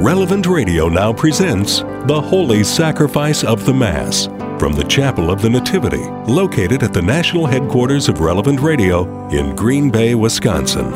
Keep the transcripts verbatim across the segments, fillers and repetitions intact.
Relevant Radio now presents The Holy Sacrifice of the Mass from the Chapel of the Nativity, located at the national headquarters of Relevant Radio in Green Bay, Wisconsin.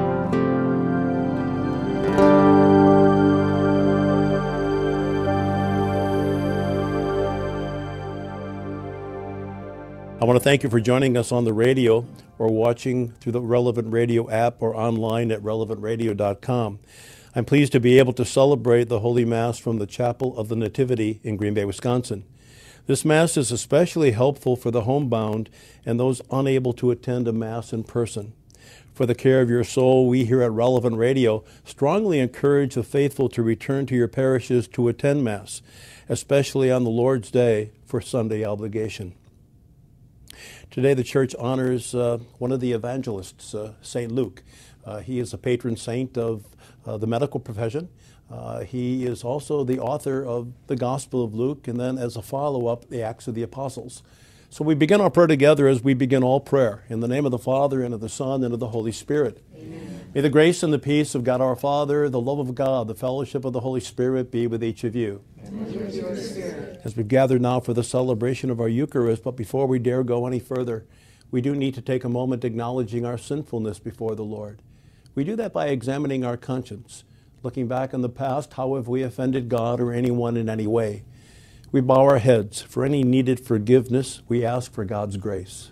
I want to thank you for joining us on the radio or watching through the Relevant Radio app or online at relevant radio dot com. I'm pleased to be able to celebrate the Holy Mass from the Chapel of the Nativity in Green Bay, Wisconsin. This Mass is especially helpful for the homebound and those unable to attend a Mass in person. For the care of your soul, we here at Relevant Radio strongly encourage the faithful to return to your parishes to attend Mass, especially on the Lord's Day for Sunday obligation. Today the Church honors uh, one of the evangelists, uh, Saint Luke. Uh, he is a patron saint of uh, the medical profession. Uh, he is also the author of the Gospel of Luke, and then as a follow-up, the Acts of the Apostles. So we begin our prayer together as we begin all prayer. In the name of the Father, and of the Son, and of the Holy Spirit. Amen. May the grace and the peace of God our Father, the love of God, the fellowship of the Holy Spirit be with each of you. And with your spirit. As we gather now for the celebration of our Eucharist, but before we dare go any further, we do need to take a moment acknowledging our sinfulness before the Lord. We do that by examining our conscience, looking back in the past, how have we offended God or anyone in any way? We bow our heads. For any needed forgiveness, we ask for God's grace.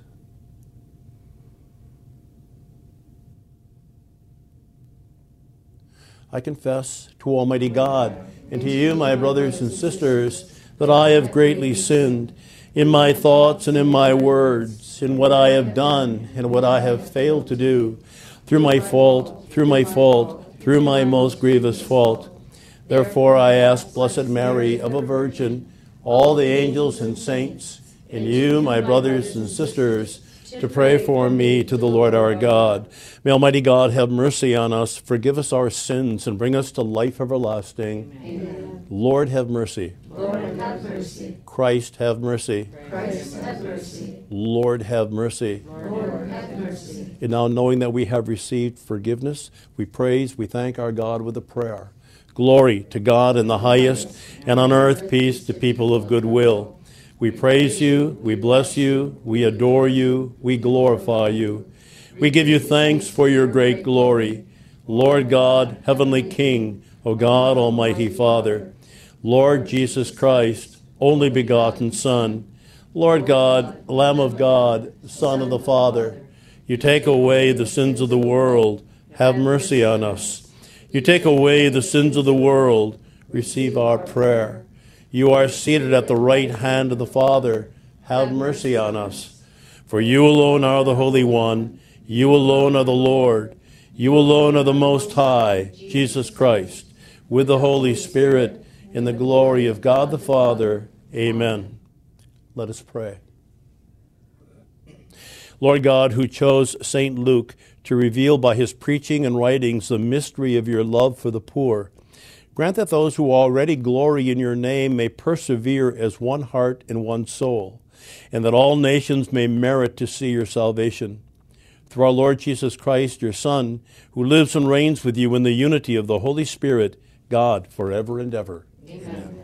I confess to Almighty God and to you, my brothers and sisters, that I have greatly sinned in my thoughts and in my words, in what I have done and what I have failed to do, through my fault, through my fault, through my most grievous fault. Therefore I ask Blessed Mary, of a Virgin, all the angels and saints, and you, my brothers and sisters, to pray for me to the Lord our God. May Almighty God have mercy on us, forgive us our sins, and bring us to life everlasting. Amen. Lord, have mercy. Lord, have mercy. Christ, have mercy. Christ, have mercy. Lord, have mercy. Lord, have mercy. And now, knowing that we have received forgiveness, we praise, we thank our God with a prayer. Glory to God in the highest, and on earth peace to people of good will. We praise you, we bless you, we adore you, we glorify you. We give you thanks for your great glory. Lord God, heavenly King, O God, almighty Father, Lord Jesus Christ, only begotten Son, Lord God, Lamb of God, Son of the Father, you take away the sins of the world, have mercy on us. You take away the sins of the world, receive our prayer. You are seated at the right hand of the Father, have mercy on us. For you alone are the Holy One, you alone are the Lord, you alone are the Most High, Jesus Christ, with the Holy Spirit, in the glory of God the Father. Amen. Let us pray. Lord God, who chose Saint Luke to reveal by his preaching and writings the mystery of your love for the poor, grant that those who already glory in your name may persevere as one heart and one soul, and that all nations may merit to see your salvation. Through our Lord Jesus Christ, your Son, who lives and reigns with you in the unity of the Holy Spirit, God, forever and ever. Amen. Amen.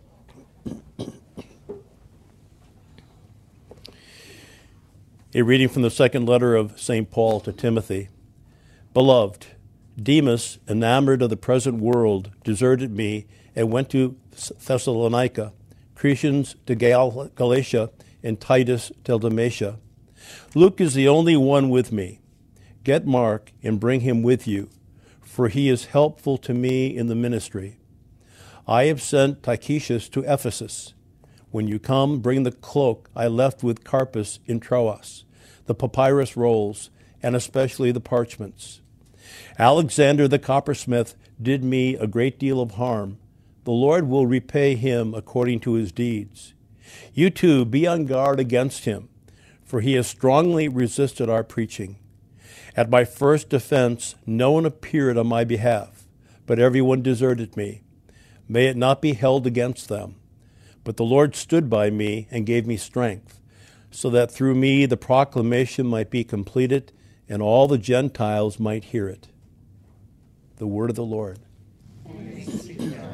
A reading from the second letter of Saint Paul to Timothy. Beloved, Demas, enamored of the present world, deserted me and went to Thessalonica, Crescens to Gal- Galatia, and Titus to Dalmatia. Luke is the only one with me. Get Mark and bring him with you, for he is helpful to me in the ministry. I have sent Tychicus to Ephesus. When you come, bring the cloak I left with Carpus in Troas, the papyrus rolls, and especially the parchments. Alexander the coppersmith did me a great deal of harm. The Lord will repay him according to his deeds. You too, be on guard against him, for he has strongly resisted our preaching. At my first defense, no one appeared on my behalf, but everyone deserted me. May it not be held against them. But the Lord stood by me and gave me strength, so that through me the proclamation might be completed and all the Gentiles might hear it. The word of the Lord. Thanks be to God.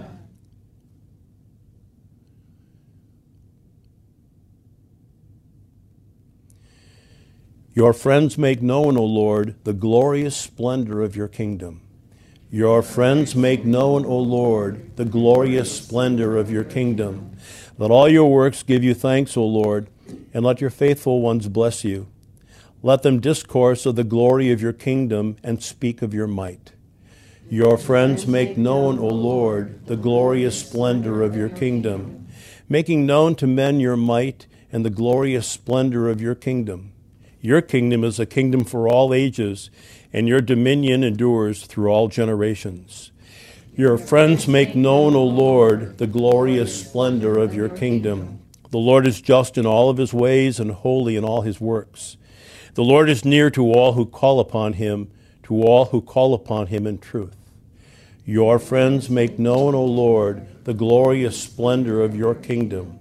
Your friends make known, O Lord, the glorious splendor of your kingdom. Your friends make known, O Lord, the glorious splendor of your kingdom. Let all your works give you thanks, O Lord, and let your faithful ones bless you. Let them discourse of the glory of your kingdom and speak of your might. Your friends make known, O Lord, the glorious splendor of your kingdom, making known to men your might and the glorious splendor of your kingdom. Your kingdom is a kingdom for all ages, and your dominion endures through all generations. Your friends make known, O Lord, the glorious splendor of your kingdom. The Lord is just in all of his ways and holy in all his works. The Lord is near to all who call upon him, to all who call upon him in truth. Your friends make known, O Lord, the glorious splendor of your kingdom.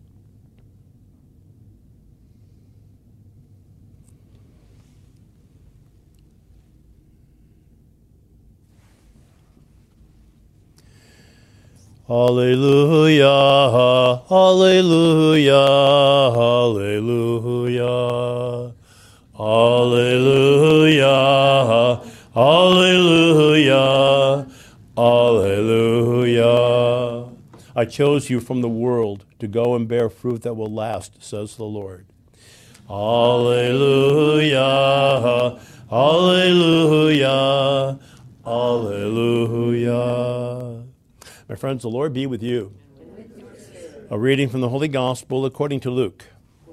Hallelujah, hallelujah, hallelujah, hallelujah, hallelujah, hallelujah. I chose you from the world to go and bear fruit that will last, says the Lord. Hallelujah, hallelujah, hallelujah. My friends, the Lord be with you. A reading from the Holy Gospel according to Luke.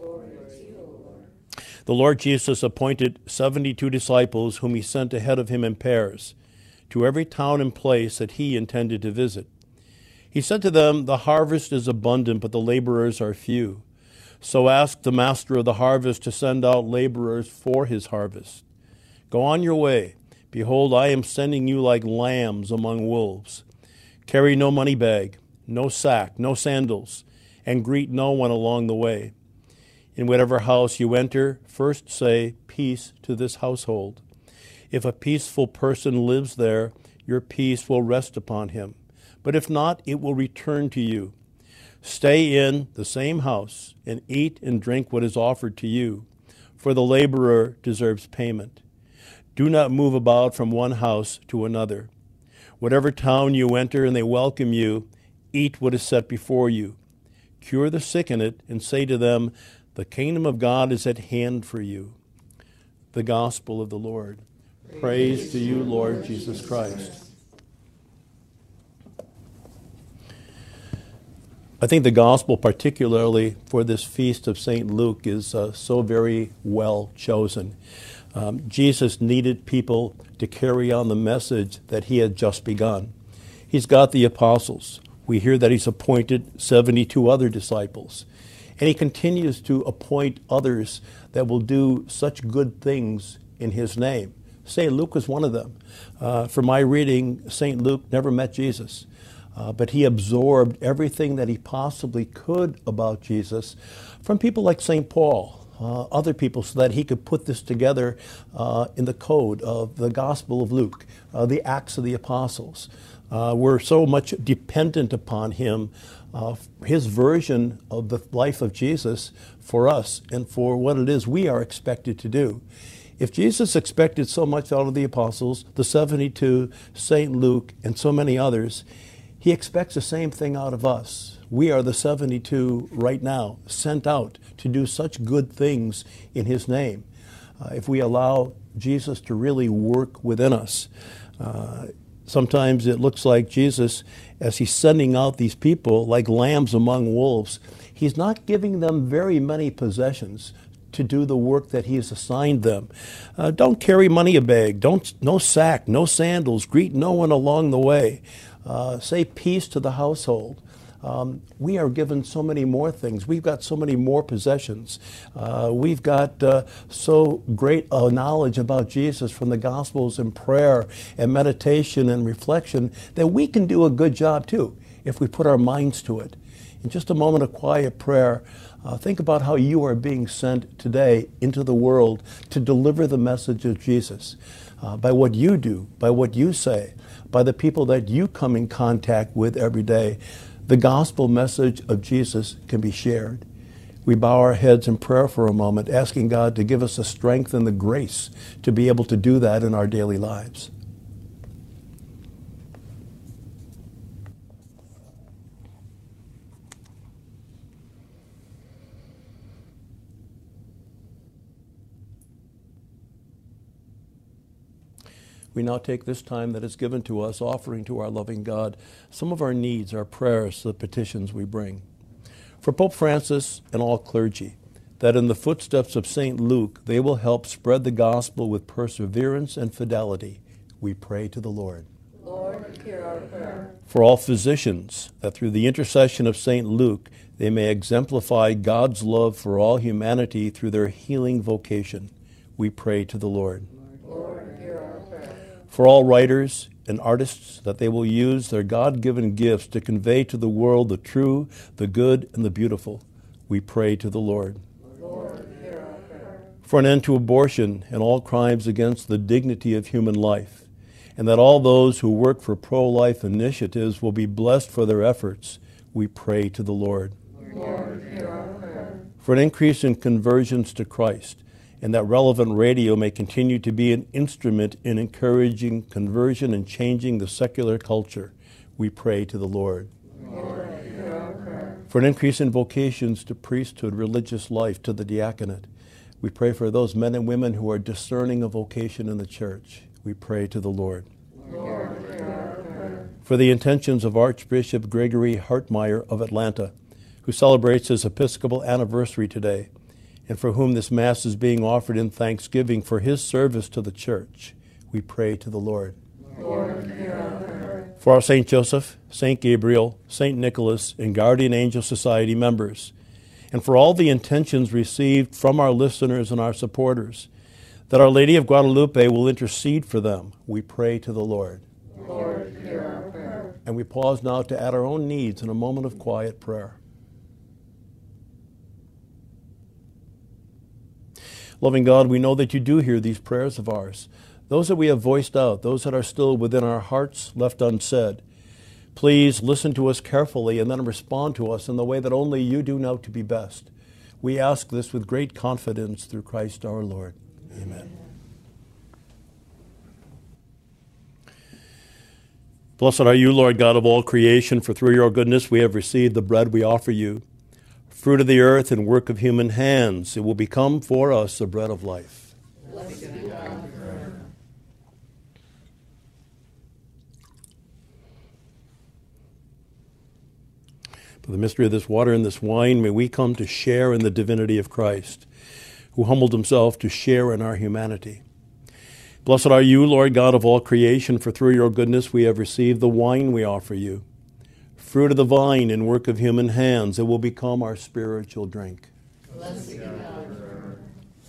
The Lord Jesus appointed seventy-two disciples whom he sent ahead of him in pairs to every town and place that he intended to visit. He said to them, "The harvest is abundant, but the laborers are few. So ask the master of the harvest to send out laborers for his harvest. Go on your way. Behold, I am sending you like lambs among wolves. Carry no money bag, no sack, no sandals, and greet no one along the way. In whatever house you enter, first say, 'Peace to this household.' If a peaceful person lives there, your peace will rest upon him. But if not, it will return to you. Stay in the same house and eat and drink what is offered to you, for the laborer deserves payment. Do not move about from one house to another. Whatever town you enter and they welcome you, eat what is set before you. Cure the sick in it and say to them, 'The kingdom of God is at hand for you.'" The Gospel of the Lord. Praise, Praise to you, Lord Jesus Christ. I think the Gospel, particularly for this feast of Saint Luke, is uh, so very well chosen. Um, Jesus needed people to carry on the message that he had just begun. He's got the apostles. We hear that he's appointed seventy-two other disciples. And he continues to appoint others that will do such good things in his name. Saint Luke was one of them. Uh, from my reading, Saint Luke never met Jesus, uh, but he absorbed everything that he possibly could about Jesus from people like Saint Paul, Uh, other people, so that he could put this together uh, in the code of the Gospel of Luke, uh, the Acts of the Apostles. Uh, we're so much dependent upon him, uh, his version of the life of Jesus for us and for what it is we are expected to do. If Jesus expected so much out of the apostles, the seventy-two, Saint Luke, and so many others, he expects the same thing out of us. We are the seventy-two right now, sent out to do such good things in his name. Uh, if we allow Jesus to really work within us. Uh, sometimes it looks like Jesus, as he's sending out these people like lambs among wolves, he's not giving them very many possessions to do the work that he has assigned them. Uh, don't carry money a bag. Don't, no sack, no sandals. Greet no one along the way. Uh, say peace to the household. Um, we are given so many more things. We've got so many more possessions. Uh, we've got uh, so great a knowledge about Jesus from the Gospels and prayer and meditation and reflection that we can do a good job too if we put our minds to it. In just a moment of quiet prayer, uh, think about how you are being sent today into the world to deliver the message of Jesus uh, by what you do, by what you say, by the people that you come in contact with every day. The gospel message of Jesus can be shared. we bow our heads in prayer for a moment, asking God to give us the strength and the grace to be able to do that in our daily lives. We now take this time that is given to us, offering to our loving God some of our needs, our prayers, the petitions we bring. For Pope Francis and all clergy, that in the footsteps of Saint Luke, they will help spread the gospel with perseverance and fidelity, we pray to the Lord. Lord, hear our prayer. For all physicians, that through the intercession of Saint Luke, they may exemplify God's love for all humanity through their healing vocation, we pray to the Lord. Lord, hear our prayer. For all writers and artists, that they will use their God-given gifts to convey to the world the true, the good, and the beautiful, we pray to the Lord. Lord, hear our prayer. For an end to abortion and all crimes against the dignity of human life, and that all those who work for pro-life initiatives will be blessed for their efforts, we pray to the Lord. Lord, hear our prayer. For an increase in conversions to Christ, and that Relevant Radio may continue to be an instrument in encouraging conversion and changing the secular culture, we pray to the Lord. Lord, hear our prayer. For an increase in vocations to priesthood, religious life, to the diaconate, we pray for those men and women who are discerning a vocation in the church, we pray to the Lord. Lord, hear our prayer. For the intentions of Archbishop Gregory Hartmeyer of Atlanta, who celebrates his Episcopal anniversary today, and for whom this Mass is being offered in thanksgiving for his service to the Church, we pray to the Lord. Lord, hear our prayer. For our Saint Joseph, Saint Gabriel, Saint Nicholas, and Guardian Angel Society members, and for all the intentions received from our listeners and our supporters, that Our Lady of Guadalupe will intercede for them, we pray to the Lord. Lord, hear our prayer. And we pause now to add our own needs in a moment of quiet prayer. Loving God, we know that you do hear these prayers of ours, those that we have voiced out, those that are still within our hearts left unsaid. Please listen to us carefully and then respond to us in the way that only you do know to be best. We ask this with great confidence through Christ our Lord. Amen. Blessed are you, Lord God of all creation, for through your goodness we have received the bread we offer you. Fruit of the earth and work of human hands, it will become for us the bread of life. Blessed be God forever. By the mystery of this water and this wine, may we come to share in the divinity of Christ, who humbled himself to share in our humanity. Blessed are you, Lord God of all creation, for through your goodness we have received the wine we offer you. Fruit of the vine and work of human hands, it will become our spiritual drink. Blessed be God forever.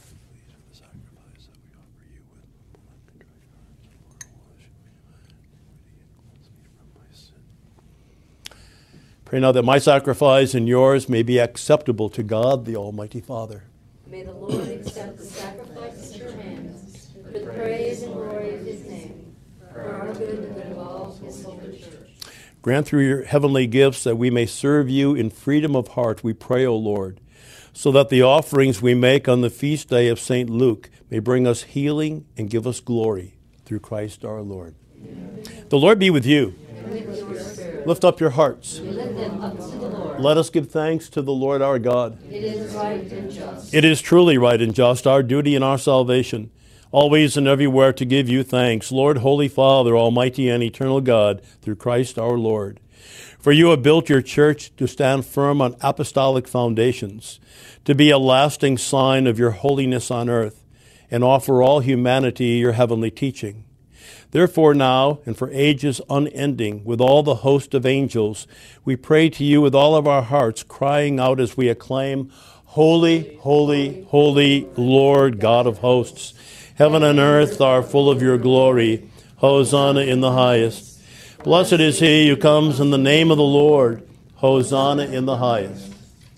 Pray now that my sacrifice and yours may be acceptable to God, the Almighty Father. May the Lord accept the sacrifice at your hands for the praise and glory of his name, for our good and the good of all his holy church. Grant through your heavenly gifts that we may serve you in freedom of heart, we pray, O Lord, so that the offerings we make on the feast day of Saint Luke may bring us healing and give us glory through Christ our Lord. Amen. The Lord be with you. And with your spirit. Lift up your hearts. We lift them up to the Lord. Let us give thanks to the Lord our God. It is right and just. It is truly right and just, our duty and our salvation, always and everywhere to give you thanks, Lord, Holy Father, Almighty and eternal God, through Christ our Lord. For you have built your church to stand firm on apostolic foundations, to be a lasting sign of your holiness on earth, and offer all humanity your heavenly teaching. Therefore now, and for ages unending, with all the host of angels, we pray to you with all of our hearts, crying out as we acclaim, Holy, holy, holy, Lord God of hosts. Heaven and earth are full of your glory. Hosanna in the highest. Blessed is he who comes in the name of the Lord. Hosanna in the highest.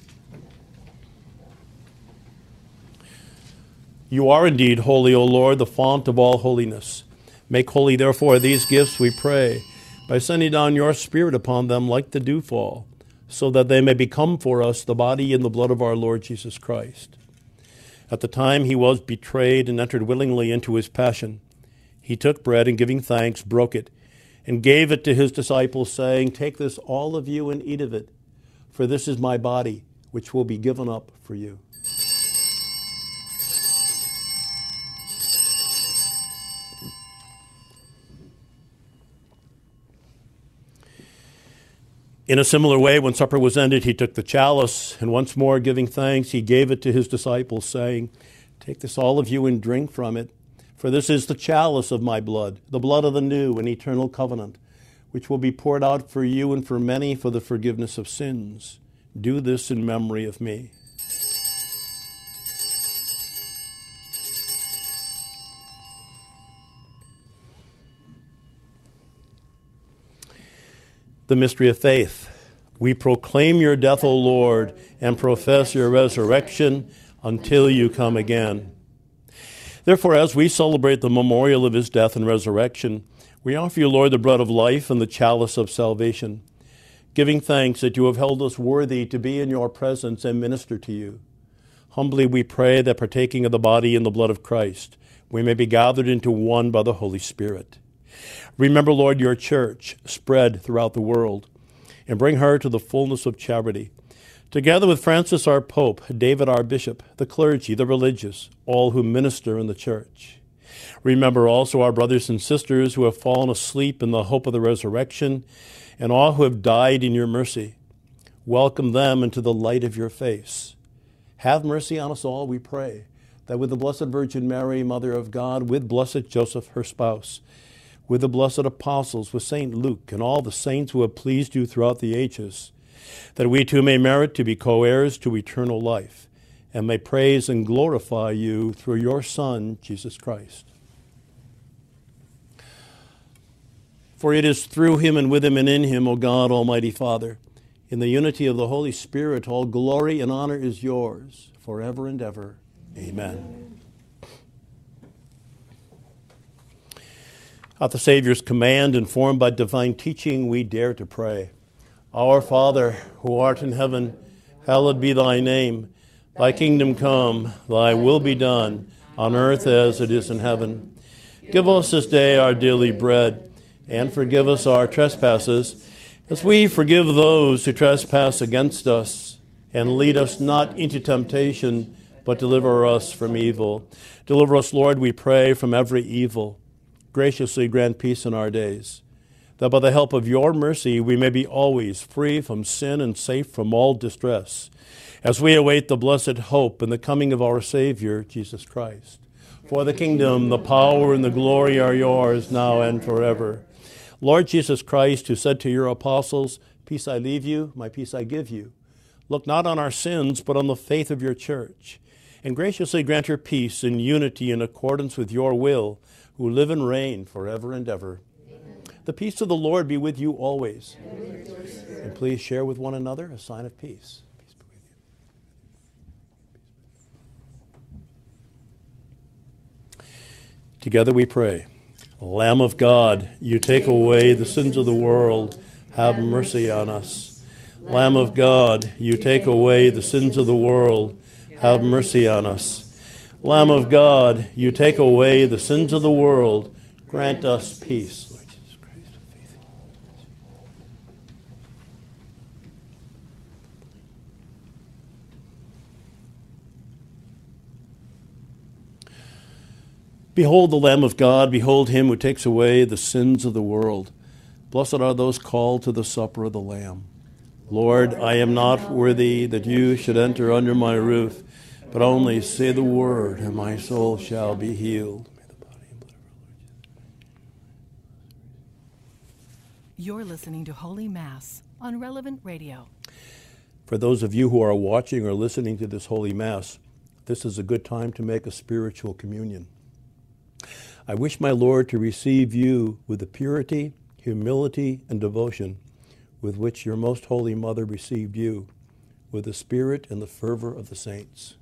You are indeed holy, O Lord, the fount of all holiness. Make holy, therefore, these gifts, we pray, by sending down your Spirit upon them like the dewfall, so that they may become for us the body and the blood of our Lord Jesus Christ. At the time he was betrayed and entered willingly into his passion, he took bread and giving thanks, broke it, and gave it to his disciples, saying, "Take this, all of you, and eat of it, for this is my body, which will be given up for you." In a similar way, when supper was ended, he took the chalice, and once more giving thanks, he gave it to his disciples, saying, "Take this, all of you, and drink from it, for this is the chalice of my blood, the blood of the new and eternal covenant, which will be poured out for you and for many for the forgiveness of sins. Do this in memory of me." The mystery of faith. We proclaim your death, O Lord, and profess your resurrection until you come again. Therefore, as we celebrate the memorial of his death and resurrection, we offer you, Lord, the bread of life and the chalice of salvation, giving thanks that you have held us worthy to be in your presence and minister to you. Humbly we pray that, partaking of the body and the blood of Christ, we may be gathered into one by the Holy Spirit. Remember, Lord, your church spread throughout the world, and bring her to the fullness of charity. Together with Francis our Pope, David our Bishop, the clergy, the religious, all who minister in the church. Remember also our brothers and sisters who have fallen asleep in the hope of the resurrection, and all who have died in your mercy. Welcome them into the light of your face. Have mercy on us all, we pray, that with the Blessed Virgin Mary, Mother of God, with blessed Joseph, her spouse, with the blessed apostles, with Saint Luke, and all the saints who have pleased you throughout the ages, that we too may merit to be co-heirs to eternal life, and may praise and glorify you through your Son, Jesus Christ. For it is through him and with him and in him, O God, Almighty Father, in the unity of the Holy Spirit, all glory and honor is yours, forever and ever. Amen. At the Savior's command, informed by divine teaching, we dare to pray. Our Father, who art in heaven, hallowed be thy name. Thy kingdom come, thy will be done, on earth as it is in heaven. Give us this day our daily bread, and forgive us our trespasses, as we forgive those who trespass against us. And lead us not into temptation, but deliver us from evil. Deliver us, Lord, we pray, from every evil. Graciously grant peace in our days, that by the help of your mercy we may be always free from sin and safe from all distress, as we await the blessed hope and the coming of our Savior, Jesus Christ. For the kingdom, the power, and the glory are yours, now and forever. Lord Jesus Christ, who said to your apostles, "Peace I leave you, my peace I give you," look not on our sins, but on the faith of your church, and graciously grant her peace and unity in accordance with your will, who live and reign forever and ever. Amen. The peace of the Lord be with you always. And, with your spirit. And please share with one another a sign of peace. Peace be with you. Together we pray. Lamb of God, you take away the sins of the world. Have mercy on us. Lamb of God, you take away the sins of the world. Have mercy on us. Lamb of God, you take away the sins of the world. Grant us peace. Lord Jesus Christ, faith. Behold the Lamb of God. Behold him who takes away the sins of the world. Blessed are those called to the supper of the Lamb. Lord, I am not worthy that you should enter under my roof, but only say the word, and my soul shall be healed. May the body and blood of our Lord Jesus. You're listening to Holy Mass on Relevant Radio. For those of you who are watching or listening to this Holy Mass, this is a good time to make a spiritual communion. I wish my Lord to receive you with the purity, humility, and devotion with which your most holy Mother received you, with the spirit and the fervor of the saints.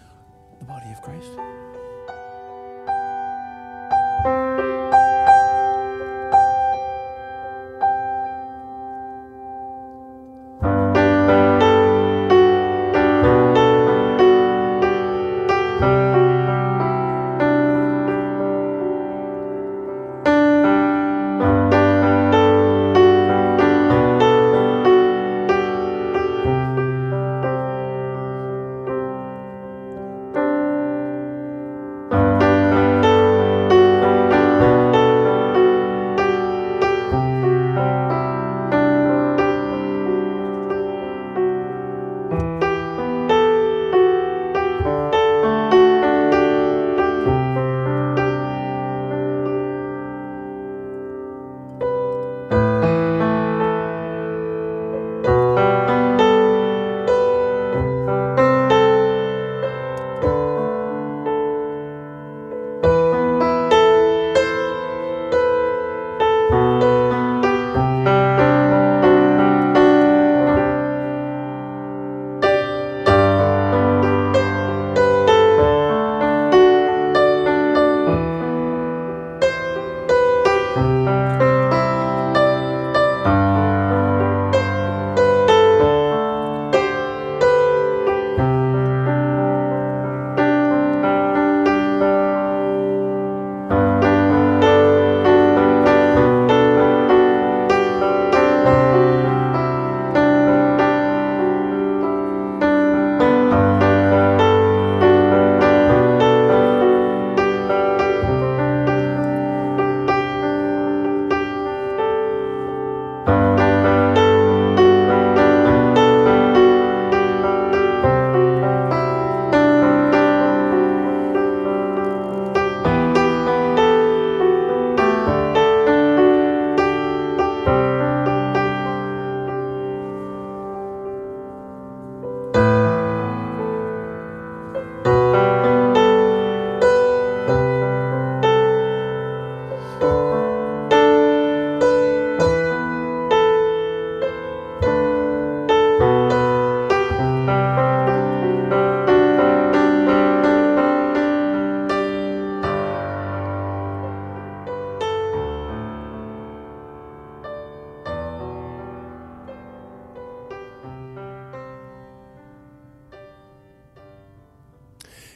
The body of Christ.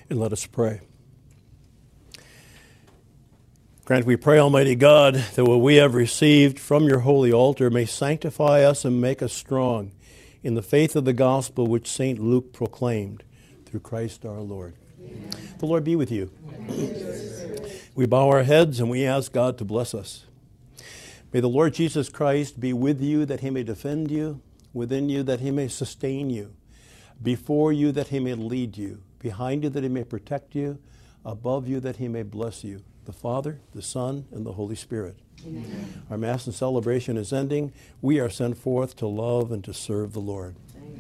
And let us pray. Grant, we pray, Almighty God, that what we have received from your holy altar may sanctify us and make us strong in the faith of the gospel which Saint Luke proclaimed, through Christ our Lord. Amen. The Lord be with you. We bow our heads and we ask God to bless us. May the Lord Jesus Christ be with you, that he may defend you, within you, that he may sustain you, before you, that he may lead you, behind you, that he may protect you, above you, that he may bless you. The Father, the Son, and the Holy Spirit. Amen. Our Mass and celebration is ending. We are sent forth to love and to serve the Lord.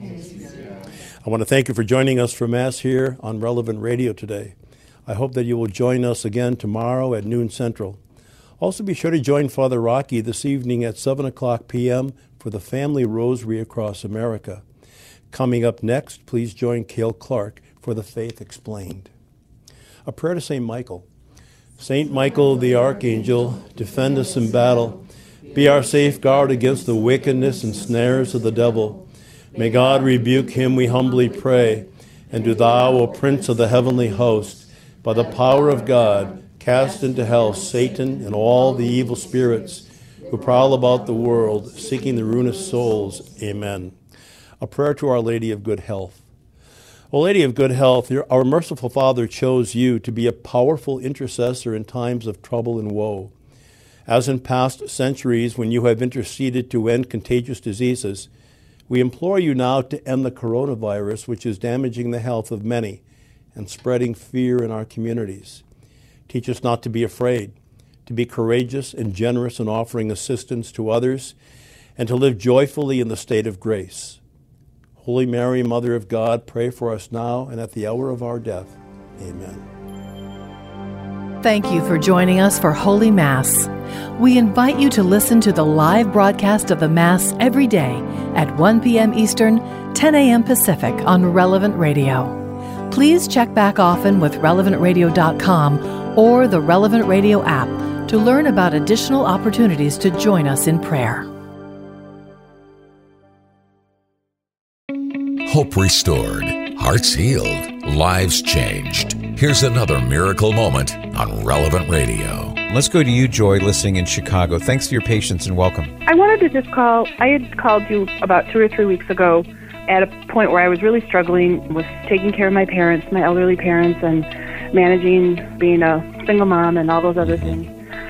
I want to thank you for joining us for Mass here on Relevant Radio today. I hope that you will join us again tomorrow at noon Central. Also be sure to join Father Rocky this evening at seven o'clock p.m. for the Family Rosary Across America. Coming up next, please join Cale Clark for the Faith Explained. A prayer to Saint Michael. Saint Michael the Archangel, defend us in battle. Be our safeguard against the wickedness and snares of the devil. May God rebuke him, we humbly pray. And do thou, O Prince of the heavenly host, by the power of God, cast into hell Satan and all the evil spirits who prowl about the world, seeking the ruinous souls. Amen. A prayer to Our Lady of Good Health. O Lady of Good Health, our merciful Father chose you to be a powerful intercessor in times of trouble and woe. As in past centuries, when you have interceded to end contagious diseases, we implore you now to end the coronavirus, which is damaging the health of many and spreading fear in our communities. Teach us not to be afraid, to be courageous and generous in offering assistance to others, and to live joyfully in the state of grace. Holy Mary, Mother of God, pray for us now and at the hour of our death. Amen. Thank you for joining us for Holy Mass. We invite you to listen to the live broadcast of the Mass every day at one p.m. Eastern, ten a.m. Pacific on Relevant Radio. Please check back often with relevant radio dot com or the Relevant Radio app to learn about additional opportunities to join us in prayer. Hope restored, hearts healed, lives changed. Here's another miracle moment on Relevant Radio. Let's go to you, Joy, listening in Chicago. Thanks for your patience and welcome. I wanted to just call. I had called you about two or three weeks ago at a point where I was really struggling with taking care of my parents, my elderly parents, and managing being a single mom and all those other things.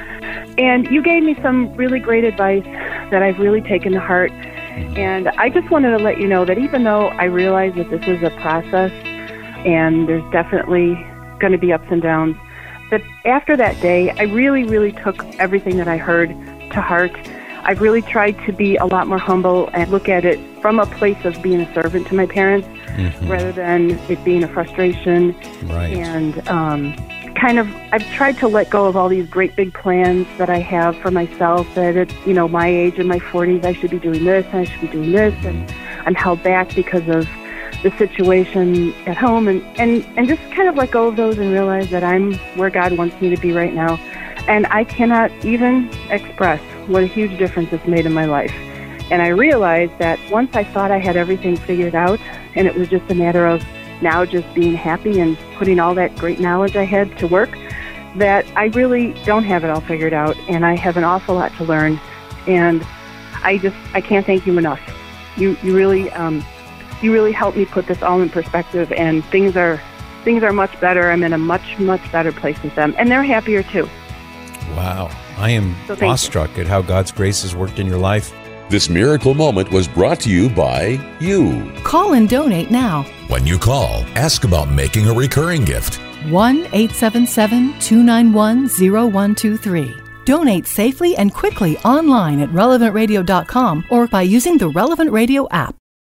And you gave me some really great advice that I've really taken to heart. And I just wanted to let you know that even though I realize that this is a process and there's definitely going to be ups and downs, that after that day, I really, really took everything that I heard to heart. I've really tried to be a lot more humble and look at it from a place of being a servant to my parents, mm-hmm. rather than it being a frustration. Right. And um, kind of, I've tried to let go of all these great big plans that I have for myself, that at, you know, my age in my forties, I should be doing this and I should be doing this, and I'm held back because of the situation at home, and, and, and just kind of let go of those and realize that I'm where God wants me to be right now. And I cannot even express what a huge difference it's made in my life. And I realized that once I thought I had everything figured out, and it was just a matter of now just being happy and putting all that great knowledge I had to work, that I really don't have it all figured out, and I have an awful lot to learn. And I just, I can't thank you enough. You, you really, um, you really helped me put this all in perspective, and things are, things are much better. I'm in a much, much better place with them, and they're happier too. Wow. I am so awestruck at how God's grace has worked in your life. This miracle moment was brought to you by you. Call and donate now. When you call, ask about making a recurring gift. one eight seven seven, two nine one, zero one two three. Donate safely and quickly online at relevant radio dot com or by using the Relevant Radio app.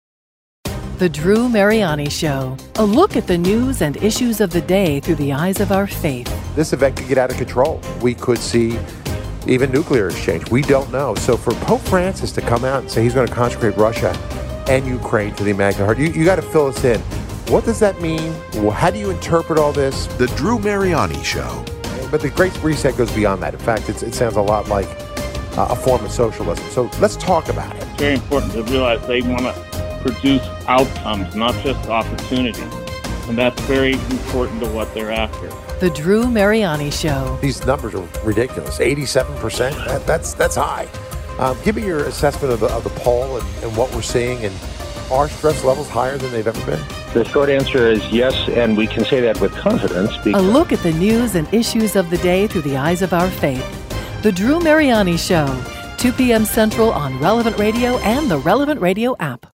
The Drew Mariani Show. A look at the news and issues of the day through the eyes of our faith. This event could get out of control. We could see even nuclear exchange. We don't know. So for Pope Francis to come out and say he's going to consecrate Russia and Ukraine to the Immaculate Heart, you, you got to fill us in. What does that mean? Well, how do you interpret all this? The Drew Mariani Show. But the Great Reset goes beyond that. In fact, it's, it sounds a lot like uh, a form of socialism. So let's talk about it. It's very important to realize they want to produce outcomes, not just opportunities. And that's very important to what they're after. The Drew Mariani Show. These numbers are ridiculous. eighty-seven percent? That, that's that's high. Um, give me your assessment of the, of the poll and, and what we're seeing. And are stress levels higher than they've ever been? The short answer is yes, and we can say that with confidence. A look at the news and issues of the day through the eyes of our faith. The Drew Mariani Show, two p.m. Central on Relevant Radio and the Relevant Radio app.